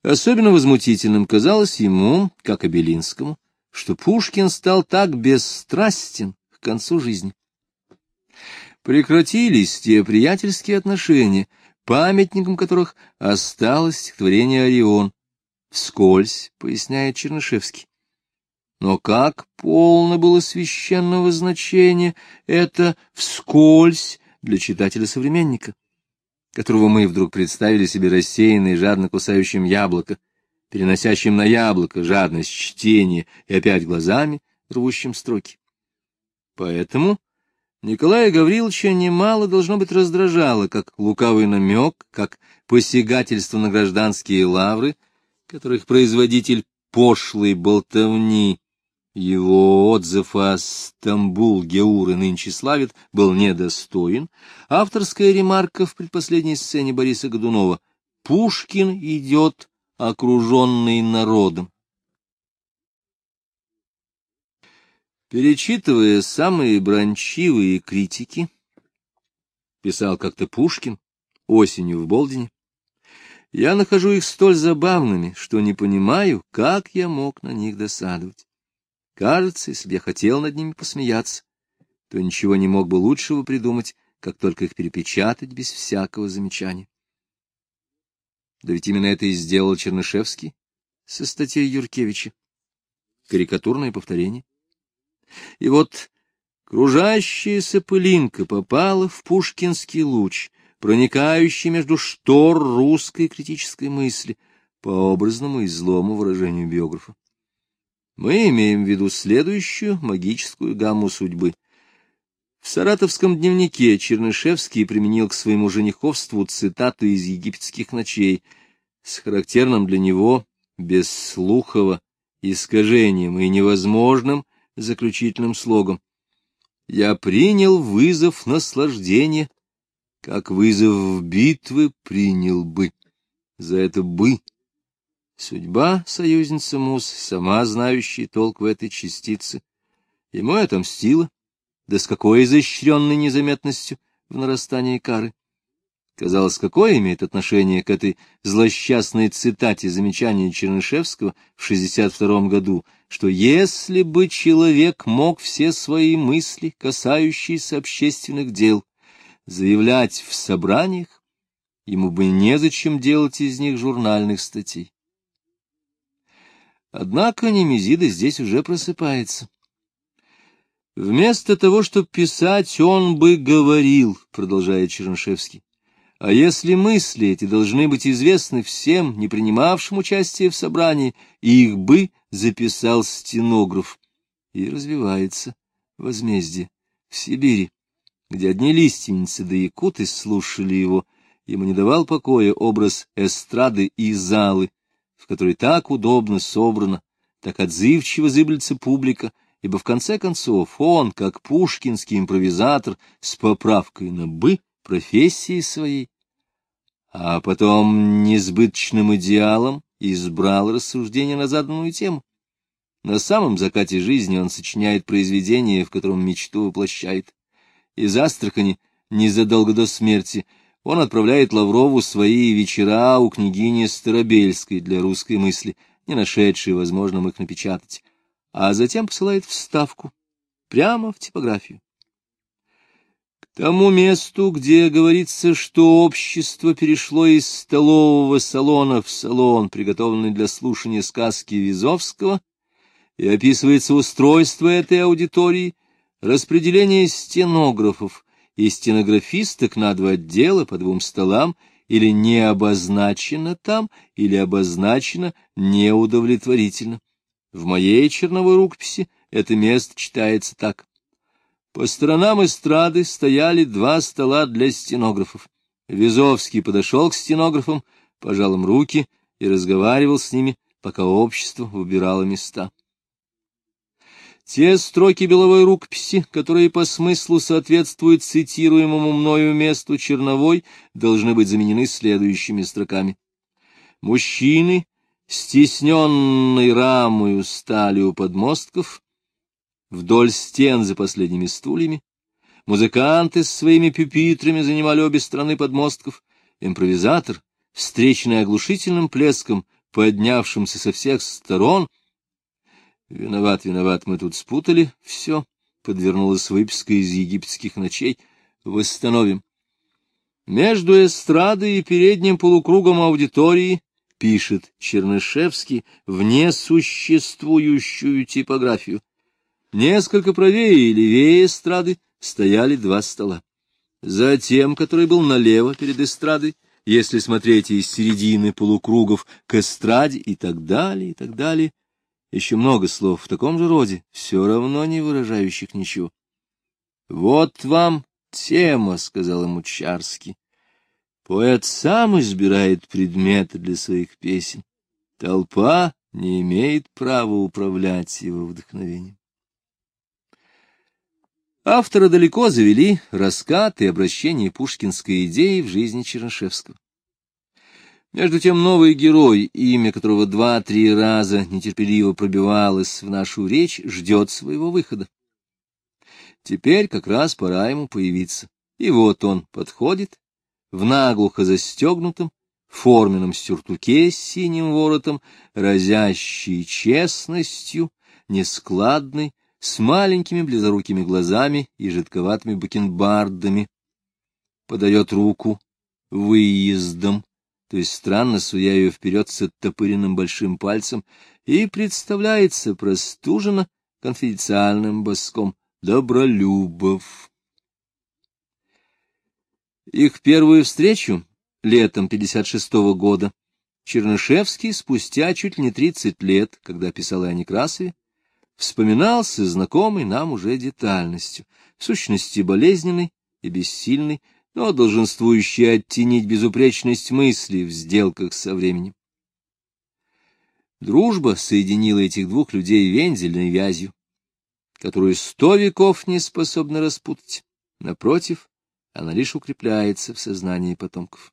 Особенно возмутительным казалось ему, как и Белинскому, что Пушкин стал так бесстрастен к концу жизни. Прекратились те приятельские отношения, памятником которых осталось стихотворение «Орион», вскользь, поясняет Чернышевский. Но как полно было священного значения это вскользь для читателя-современника, которого мы вдруг представили себе рассеянно и жадно кусающим яблоко, переносящим на яблоко жадность чтения и опять глазами рвущим строки. Поэтому Николая Гавриловича немало, должно быть, раздражало, как лукавый намек, как посягательство на гражданские лавры, которых производитель пошлой болтовни, его отзыв о Стамбул-Геуры нынче славит, был недостоин. Авторская ремарка в предпоследней сцене Бориса Годунова: «Пушкин идет, окруженный народом». Перечитывая самые бранчивые критики, писал как-то Пушкин осенью в Болдине, я нахожу их столь забавными, что не понимаю, как я мог на них досадовать. Кажется, если бы я хотел над ними посмеяться, то ничего не мог бы лучшего придумать, как только их перепечатать без всякого замечания. Да ведь именно это и сделал Чернышевский со статьей Юркевича. Карикатурное повторение. И вот кружащаяся пылинка попала в пушкинский луч, проникающий между штор русской критической мысли, по образному и злому выражению биографа. Мы имеем в виду следующую магическую гамму судьбы. В саратовском дневнике Чернышевский применил к своему жениховству цитату из «Египетских ночей» с характерным для него, без слухова, искажением и невозможным заключительным слогом: «Я принял вызов наслаждения, как вызов битвы принял бы». За это «бы» судьба союзница Мус, сама знающая толк в этой частице, ему отомстила, да с какой изощренной незаметностью в нарастании кары. Казалось, какое имеет отношение к этой злосчастной цитате замечания Чернышевского в 1962 году, что если бы человек мог все свои мысли, касающиеся общественных дел, заявлять в собраниях, ему бы незачем делать из них журнальных статей. Однако Немезида здесь уже просыпается. Вместо того, чтобы писать, он бы говорил, продолжает Чернышевский. А если мысли эти должны быть известны всем, не принимавшим участие в собрании, их бы записал стенограф. И развивается возмездие. В Сибири, где одни лиственницы да якуты слушали его, ему не давал покоя образ эстрады и залы, в которой так удобно собрана, так отзывчиво зыблется публика, ибо в конце концов он, как пушкинский импровизатор, с поправкой на «бы» профессии своей, а потом несбыточным идеалом избрал рассуждение на заданную тему. На самом закате жизни он сочиняет произведение, в котором мечту воплощает. Из Астрахани незадолго до смерти он отправляет Лаврову свои вечера у княгини Старобельской для русской мысли, не нашедшей возможным их напечатать, а затем посылает в Ставку, прямо в типографию. К тому месту, где говорится, что общество перешло из столового салона в салон, приготовленный для слушания сказки Вязовского, и описывается устройство этой аудитории, распределение стенографов и стенографисток на два отдела по двум столам, или не обозначено там, или обозначено неудовлетворительно. В моей черновой рукописи это место читается так. По сторонам эстрады стояли два стола для стенографов. Вязовский подошел к стенографам, пожал им руки и разговаривал с ними, пока общество выбирало места. Те строки беловой рукописи, которые по смыслу соответствуют цитируемому мною месту черновой, должны быть заменены следующими строками. Мужчины, стесненной рамою, стали у подмостков, вдоль стен за последними стульями. Музыканты с своими пюпитрами занимали обе стороны подмостков. Импровизатор, встреченный оглушительным плеском, поднявшимся со всех сторон. Виноват, мы тут спутали все. Подвернулась выписка из египетских ночей. Восстановим. Между эстрадой и передним полукругом аудитории, пишет Чернышевский, в несуществующую типографию. Несколько правее и левее эстрады стояли два стола. За тем, который был налево перед эстрадой, если смотреть из середины полукругов к эстраде и так далее, и так далее. Еще много слов в таком же роде, все равно не выражающих ничего. — Вот вам тема, — сказал ему Чарский. Поэт сам избирает предметы для своих песен. Толпа не имеет права управлять его вдохновением. Автора далеко завели раскат и обращение пушкинской идеи в жизни Чернышевского. Между тем новый герой, имя которого 2-3 раза нетерпеливо пробивалось в нашу речь, ждет своего выхода. Теперь как раз пора ему появиться. И вот он подходит в наглухо застегнутом форменном сюртуке с синим воротом, разящий честностью, нескладный, с маленькими близорукими глазами и жидковатыми бакенбардами. Подает руку выездом, то есть странно суя ее вперед с оттопыренным большим пальцем, и представляется простуженно конфиденциальным баском: Добролюбов. Их первую встречу летом 56-го года Чернышевский спустя чуть ли не 30 лет, когда писал о Некрасове, вспоминал со знакомой нам уже детальностью, в сущности болезненной и бессильной, но долженствующей оттенить безупречность мысли в сделках со временем. Дружба соединила этих двух людей вензельной вязью, которую 100 веков не способна распутать. Напротив, она лишь укрепляется в сознании потомков.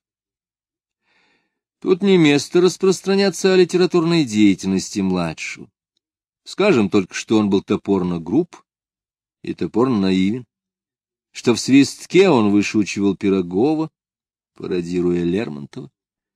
Тут не место распространяться о литературной деятельности младшего. Скажем только, что он был топорно груб и топорно наивен, что в «Свистке» он вышучивал Пирогова, пародируя Лермонтова.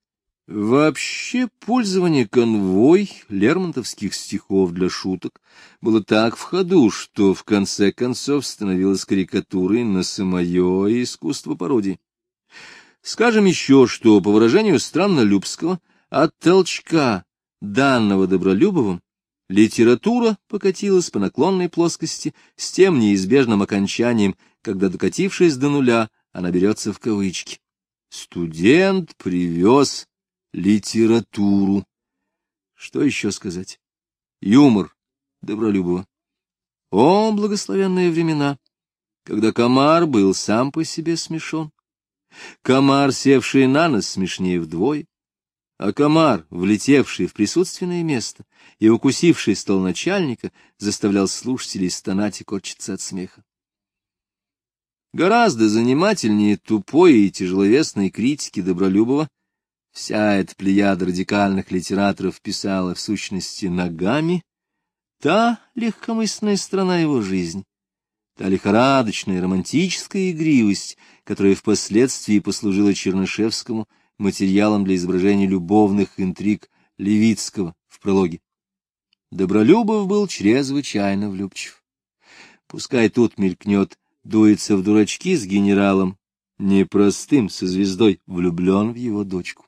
Вообще, пользование конвой лермонтовских стихов для шуток было так в ходу, что в конце концов становилось карикатурой на самое искусство пародии. Скажем еще, что, по выражению Страннолюбского, от толчка, данного Добролюбовым, литература покатилась по наклонной плоскости с тем неизбежным окончанием, когда, докатившись до нуля, она берется в кавычки. Студент привез литературу. Что еще сказать? Юмор Добролюбова. О, благословенные времена, когда комар был сам по себе смешон. Комар, севший на нос, смешнее вдвое, а комар, влетевший в присутственное место и укусивший стол начальника, заставлял слушателей стонать и корчиться от смеха. Гораздо занимательнее тупой и тяжеловесной критики Добролюбова вся эта плеяда радикальных литераторов писала в сущности ногами, та легкомысленная сторона его жизни, та лихорадочная романтическая игривость, которая впоследствии послужила Чернышевскому материалом для изображения любовных интриг Левицкого в прологе. Добролюбов был чрезвычайно влюбчив. Пускай тут мелькнет, дуется в дурачки с генералом, непростым, со звездой, влюблен в его дочку.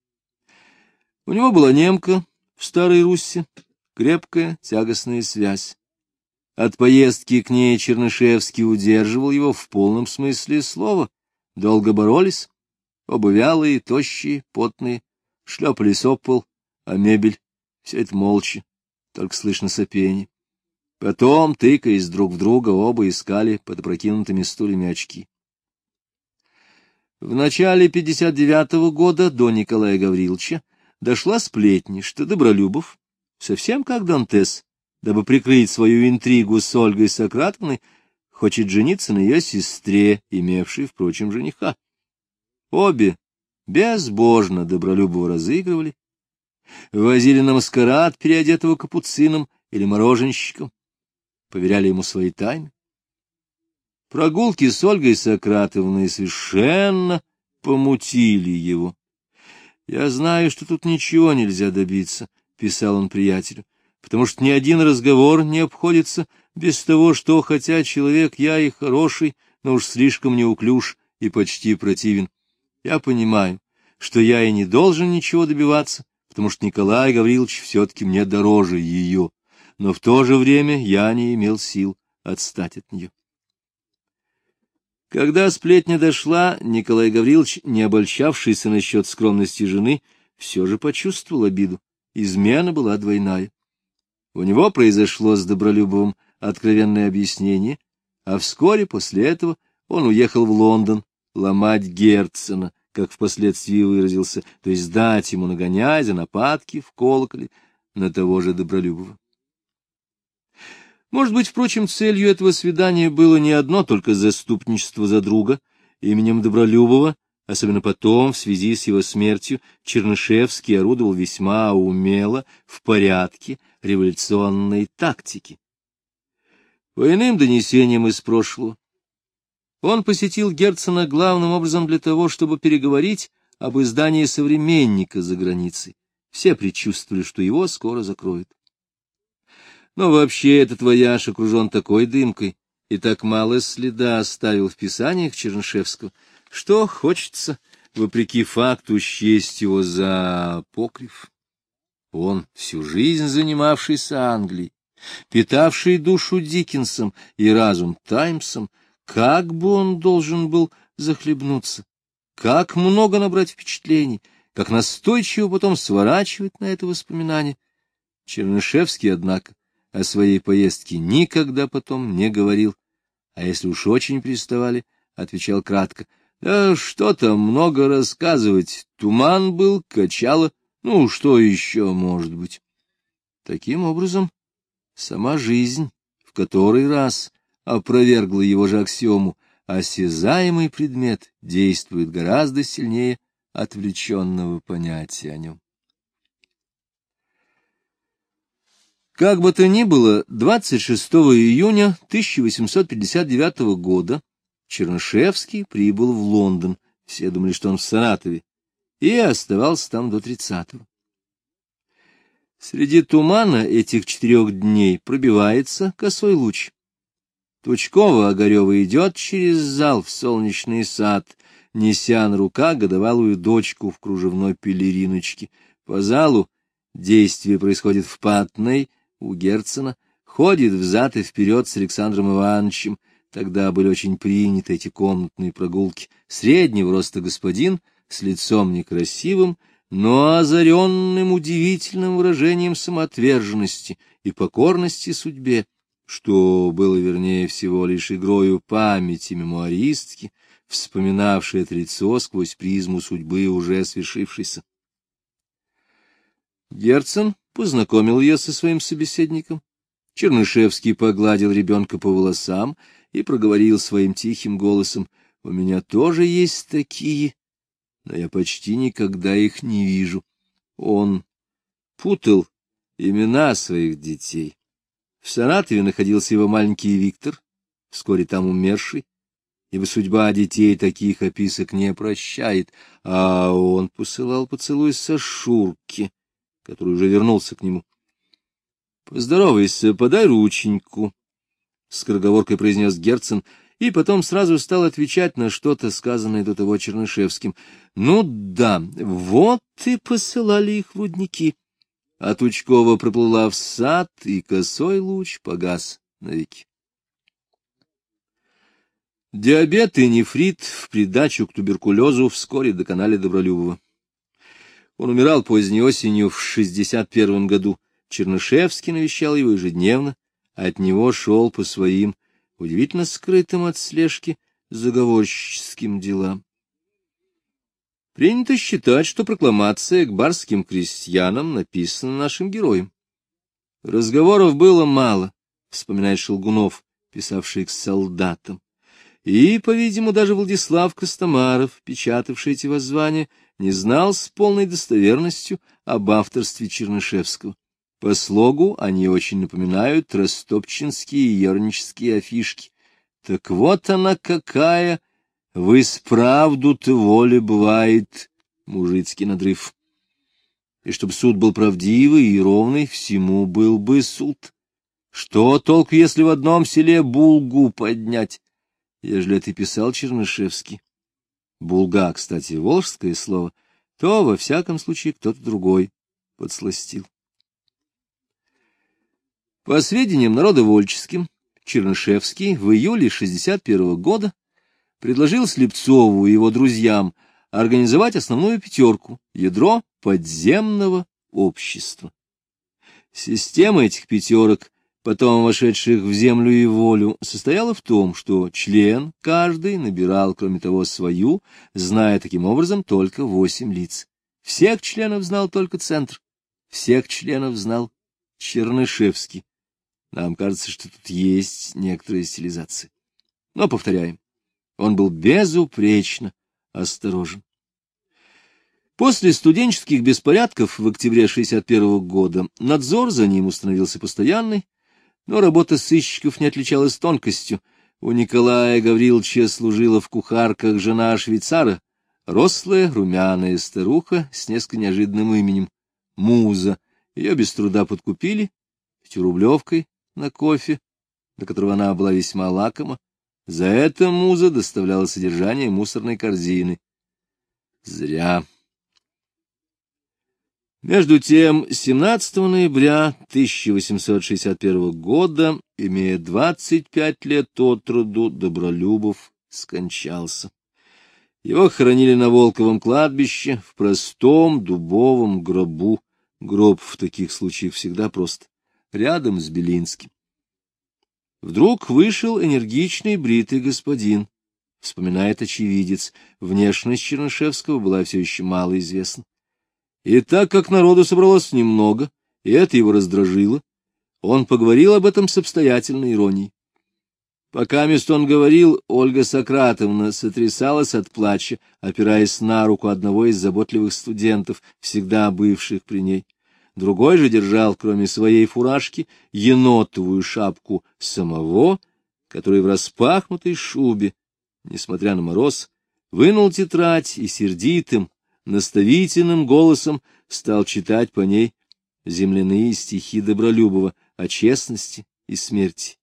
У него была немка в Старой Русси, крепкая, тягостная связь. От поездки к ней Чернышевский удерживал его в полном смысле слова. Долго боролись, оба вялые, тощие, потные, шлепались об пол, а мебель — все это молча, только слышно сопенье. Потом, тыкаясь друг в друга, оба искали под опрокинутыми стульями очки. В начале 59-го года до Николая Гавриловича дошла сплетня, что Добролюбов, совсем как Дантес, дабы прикрыть свою интригу с Ольгой Сократовной, хочет жениться на ее сестре, имевшей, впрочем, жениха. Обе безбожно Добролюбова разыгрывали, возили на маскарад, переодетого капуцином или мороженщиком, поверяли ему свои тайны. Прогулки с Ольгой Сократовной совершенно помутили его. «Я знаю, что тут ничего нельзя добиться», — писал он приятелю, «потому что ни один разговор не обходится без того, что, хотя человек я и хороший, но уж слишком неуклюж и почти противен. Я понимаю, что я и не должен ничего добиваться, потому что Николай Гаврилович все-таки мне дороже ее, но в то же время я не имел сил отстать от нее». Когда сплетня дошла, Николай Гаврилович, не обольщавшийся насчет скромности жены, все же почувствовал обиду. Измена была двойная. У него произошло с Добролюбовым откровенное объяснение, а вскоре после этого он уехал в Лондон ломать Герцена, как впоследствии выразился, то есть дать ему нагоняй за нападки в колоколе на того же Добролюбова. Может быть, впрочем, целью этого свидания было не одно только заступничество за друга. Именем Добролюбова, особенно потом, в связи с его смертью, Чернышевский орудовал весьма умело, в порядке революционной тактики. По иным донесениям из прошлого, он посетил Герцена главным образом для того, чтобы переговорить об издании «Современника» за границей. Все предчувствовали, что его скоро закроют. Но вообще этот вояж окружен такой дымкой и так мало следа оставил в писаниях Чернышевского, что хочется, вопреки факту, счесть его за апокриф. Он, всю жизнь занимавшийся Англией, питавший душу Диккенсом и разум Таймсом, как бы он должен был захлебнуться, как много набрать впечатлений, как настойчиво потом сворачивать на это воспоминание. Чернышевский, однако, о своей поездке никогда потом не говорил, а если уж очень приставали, отвечал кратко: «Да что там много рассказывать, туман был, качало, ну, что еще может быть?» Таким образом, сама жизнь в который раз опровергла его же аксиому: осязаемый предмет действует гораздо сильнее отвлеченного понятия о нем. Как бы то ни было, 26 июня 1859 года Чернышевский прибыл в Лондон, все думали, что он в Саратове, и оставался там до 30-го. Среди тумана этих 4 дней пробивается косой луч. Тучково-Огарева идет через зал в солнечный сад, неся на руках годовалую дочку в кружевной пелериночке. По залу действие происходит в Патной, у Герцена, ходит взад и вперед с Александром Ивановичем. Тогда были очень приняты эти комнатные прогулки. Среднего роста господин, с лицом некрасивым, но озаренным удивительным выражением самоотверженности и покорности судьбе, что было, вернее, всего лишь игрою памяти мемуаристки, вспоминавшей это лицо сквозь призму судьбы уже свершившейся. Герцен познакомил ее со своим собеседником. Чернышевский погладил ребенка по волосам и проговорил своим тихим голосом: «У меня тоже есть такие, но я почти никогда их не вижу». Он путал имена своих детей. В Саратове находился его маленький Виктор, вскоре там умерший, ибо судьба детей таких описок не прощает, а он посылал поцелуй Сашурке, который уже вернулся к нему. «Поздоровайся, подай рученьку», — скороговоркой произнес Герцен, и потом сразу стал отвечать на что-то, сказанное до того Чернышевским. «Ну да, вот и посылали их в рудники». А Тучкова проплыла в сад, и косой луч погас навеки. Диабет и нефрит в придачу к туберкулезу вскоре доконали Добролюбова. Он умирал поздней осенью в 61 году. Чернышевский навещал его ежедневно, а от него шел по своим, удивительно скрытым от слежки, заговорщическим делам. Принято считать, что прокламация к барским крестьянам написана нашим героем. Разговоров было мало, вспоминает Шелгунов, писавший к солдатам. И, по-видимому, даже Владислав Костомаров, печатавший эти воззвания, не знал с полной достоверностью об авторстве Чернышевского. По слогу они очень напоминают ростопчинские и ернические афишки. Так вот она какая, вы справду-то воля бывает, мужицкий надрыв. И чтобы суд был правдивый и ровный, всему был бы суд. Что толк, если в одном селе булгу поднять, ежели это писал Чернышевский? Булга, кстати, волжское слово, то, во всяком случае, кто-то другой подсластил. По сведениям народовольческим, Чернышевский в июле 1961 года предложил Слепцову и его друзьям организовать основную пятерку, ядро подземного общества. Система этих пятерок, потом вошедших в землю и волю, состояла в том, что член каждый набирал, кроме того, свою, зная таким образом только 8 лиц. Всех членов знал только Центр, всех членов знал Чернышевский. Нам кажется, что тут есть некоторая стилизация. Но, повторяем, он был безупречно осторожен. После студенческих беспорядков в октябре 1961 года надзор за ним установился постоянный, но работа сыщиков не отличалась тонкостью. У Николая Гавриловича служила в кухарках жена швейцара, рослая, румяная старуха с несколько неожиданным именем — Муза. Ее без труда подкупили 5-рублевкой на кофе, до которого она была весьма лакома. За это Муза доставляла содержание мусорной корзины. Зря. Между тем, 17 ноября 1861 года, имея 25 лет от роду, Добролюбов скончался. Его хоронили на Волковом кладбище, в простом дубовом гробу. Гроб в таких случаях всегда прост. Рядом с Белинским. Вдруг вышел энергичный бритый господин. Вспоминает очевидец. Внешность Чернышевского была все еще мало известна. И так как народу собралось немного, и это его раздражило, он поговорил об этом с обстоятельной иронией. Пока он говорил, Ольга Сократовна сотрясалась от плача, опираясь на руку одного из заботливых студентов, всегда бывших при ней. Другой же держал, кроме своей фуражки, енотовую шапку самого, который в распахнутой шубе, несмотря на мороз, вынул тетрадь и сердитым, наставительным голосом стал читать по ней земляные стихи Добролюбова о честности и смерти.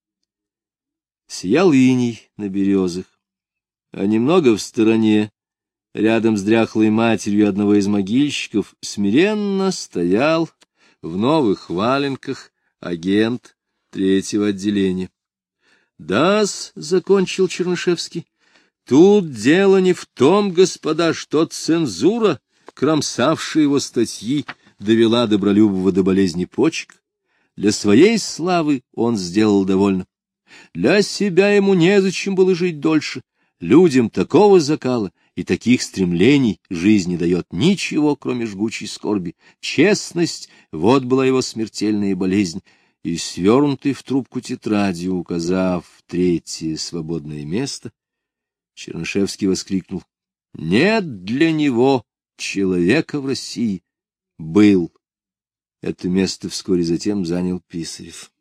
Сиял иней на березах, а немного в стороне, рядом с дряхлой матерью одного из могильщиков, смиренно стоял в новых валенках агент 3-го отделения. «Да-с», — закончил Чернышевский, — «тут дело не в том, господа, что цензура, кромсавшая его статьи, довела Добролюбова до болезни почек. Для своей славы он сделал довольно. Для себя ему незачем было жить дольше. Людям такого закала и таких стремлений жизнь не дает ничего, кроме жгучей скорби. Честность — вот была его смертельная болезнь». И, свернутый в трубку тетрадью, указав 3-е свободное место, Чернышевский воскликнул: «Нет для него человека в России!» Был. Это место вскоре затем занял Писарев.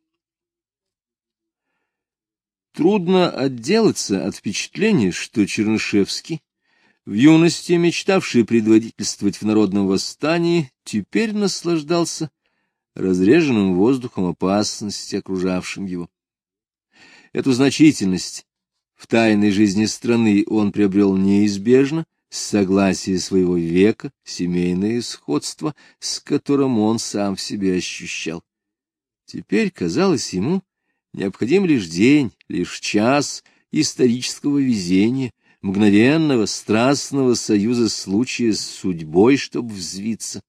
Трудно отделаться от впечатления, что Чернышевский, в юности мечтавший предводительствовать в народном восстании, теперь наслаждался разреженным воздухом опасности, окружавшим его. Эту значительность в тайной жизни страны он приобрел неизбежно, с согласия своего века, семейное сходство, с которым он сам в себе ощущал. Теперь, казалось ему, необходим лишь день, лишь час исторического везения, мгновенного, страстного союза случая с судьбой, чтобы взвиться.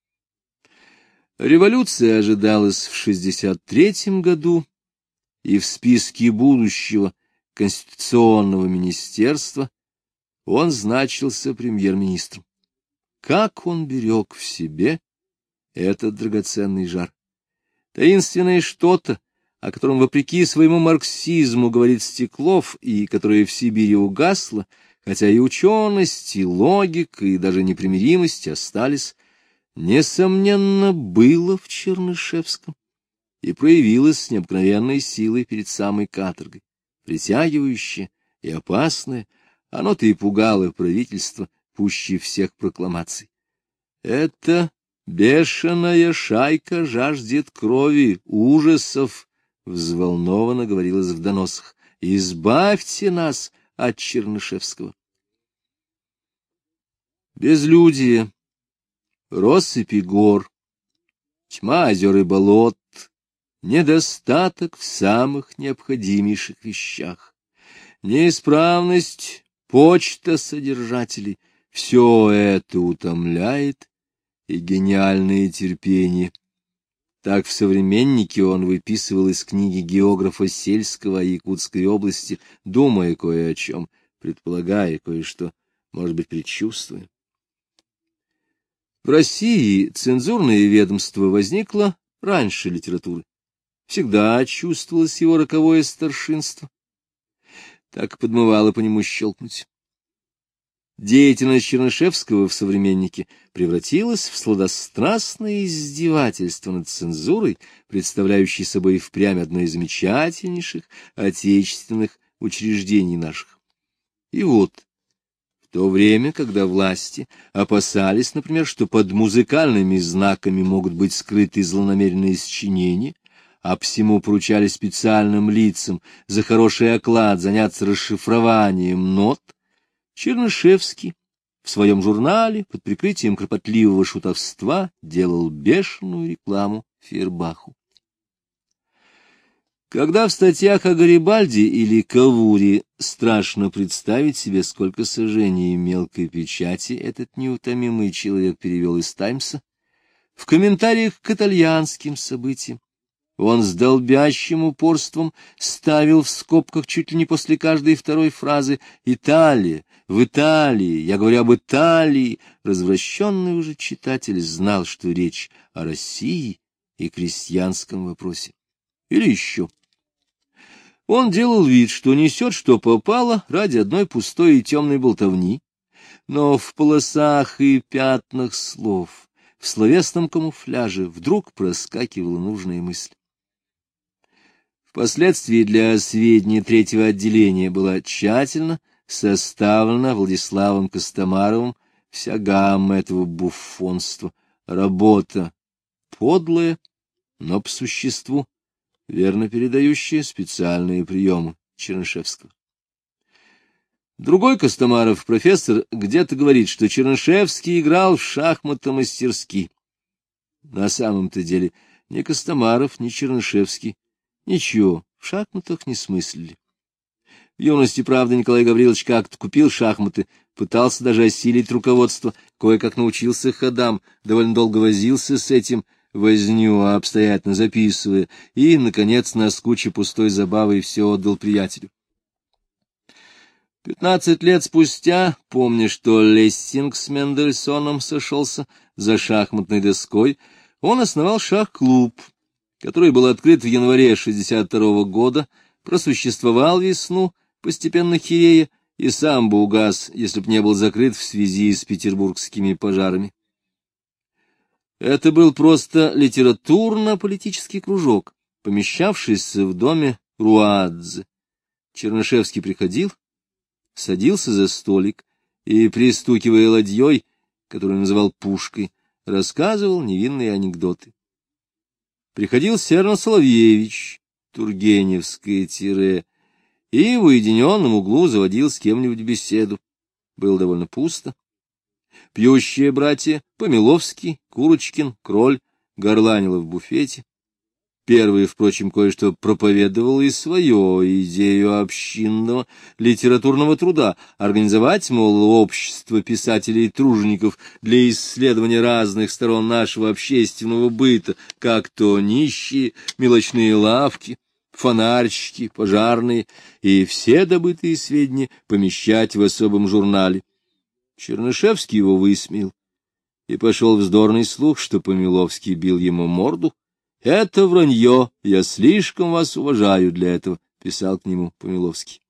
Революция ожидалась в 1963 году, и в списке будущего Конституционного министерства он значился премьер-министром. Как он берег в себе этот драгоценный жар! Таинственное что-то, о котором, вопреки своему марксизму, говорит Стеклов, и которое в Сибири угасло, хотя и ученость, и логика, и даже непримиримость остались, несомненно, было в Чернышевском и проявилось с необыкновенной силой перед самой каторгой. Притягивающее и опасное, оно-то и пугало правительство пуще всех прокламаций. «Эта бешеная шайка жаждет крови, ужасов», — взволнованно говорилось в доносах. «Избавьте нас от Чернышевского». Безлюдие, россыпи гор, тьма озер и болот, недостаток в самых необходимейших вещах, неисправность почта содержателей — все это утомляет и гениальное терпение. Так в «Современнике» он выписывал из книги географа сельского о Якутской области, думая кое о чем, предполагая кое-что, может быть, предчувствуя. В России цензурное ведомство возникло раньше литературы. Всегда чувствовалось его роковое старшинство. Так и подмывало по нему щелкнуть. Деятельность Чернышевского в «Современнике» превратилась в сладострастное издевательство над цензурой, представляющей собой впрямь одно из замечательнейших отечественных учреждений наших. И вот, в то время, когда власти опасались, например, что под музыкальными знаками могут быть скрыты злонамеренные сочинения, а всему поручали специальным лицам за хороший оклад заняться расшифрованием нот, Чернышевский в своем журнале под прикрытием кропотливого шутовства делал бешеную рекламу Фейербаху. Когда в статьях о Гарибальди или Кавуре страшно представить себе, сколько сожжений мелкой печати этот неутомимый человек перевел из «Таймса», в комментариях к итальянским событиям он с долбящим упорством ставил в скобках чуть ли не после каждой второй фразы «Италия, в Италии, я говорю об Италии». Развращенный уже читатель знал, что речь о России и крестьянском вопросе. Или еще. Он делал вид, что несет, что попало, ради одной пустой и темной болтовни, но в полосах и пятнах слов, в словесном камуфляже вдруг проскакивала нужная мысль. Впоследствии для сведения третьего отделения была тщательно составлена Владиславом Костомаровым вся гамма этого буффонства, работа подлая, но по существу верно передающая специальные приемы Чернышевского. Другой Костомаров, профессор, где-то говорит, что Чернышевский играл в шахматы мастерски. На самом-то деле ни Костомаров, ни Чернышевский ничего в шахматах не смыслили. В юности, правда, Николай Гаврилович как-то купил шахматы, пытался даже осилить руководство, кое-как научился ходам, довольно долго возился с этим, возню обстоятельно записывая, и, наконец, наскучив пустой забавой, все отдал приятелю. 15 лет спустя, помня, что Лессинг с Мендельсоном сошелся за шахматной доской, он основал шах-клуб, который был открыт в январе 1962 года, просуществовал весну, постепенно херея, и сам бы угас, если б не был закрыт в связи с петербургскими пожарами. Это был просто литературно-политический кружок, помещавшийся в доме Руадзе. Чернышевский приходил, садился за столик и, пристукивая ладьей, которую называл пушкой, рассказывал невинные анекдоты. Приходил Серн Соловьевич, тургеневское тире, и в уединенном углу заводил с кем-нибудь беседу. Было довольно пусто. Пьющие братья Помиловский, Курочкин, Кроль горланило в буфете. Первый, впрочем, кое-что проповедовал и свою идею общинного литературного труда — организовать, мол, общество писателей-тружеников для исследования разных сторон нашего общественного быта, как то нищие, мелочные лавки, фонарщики, пожарные, и все добытые сведения помещать в особом журнале. Чернышевский его высмеял, и пошел вздорный слух, что Помиловский бил ему морду. «Это вранье, я слишком вас уважаю для этого», — писал к нему Помиловский.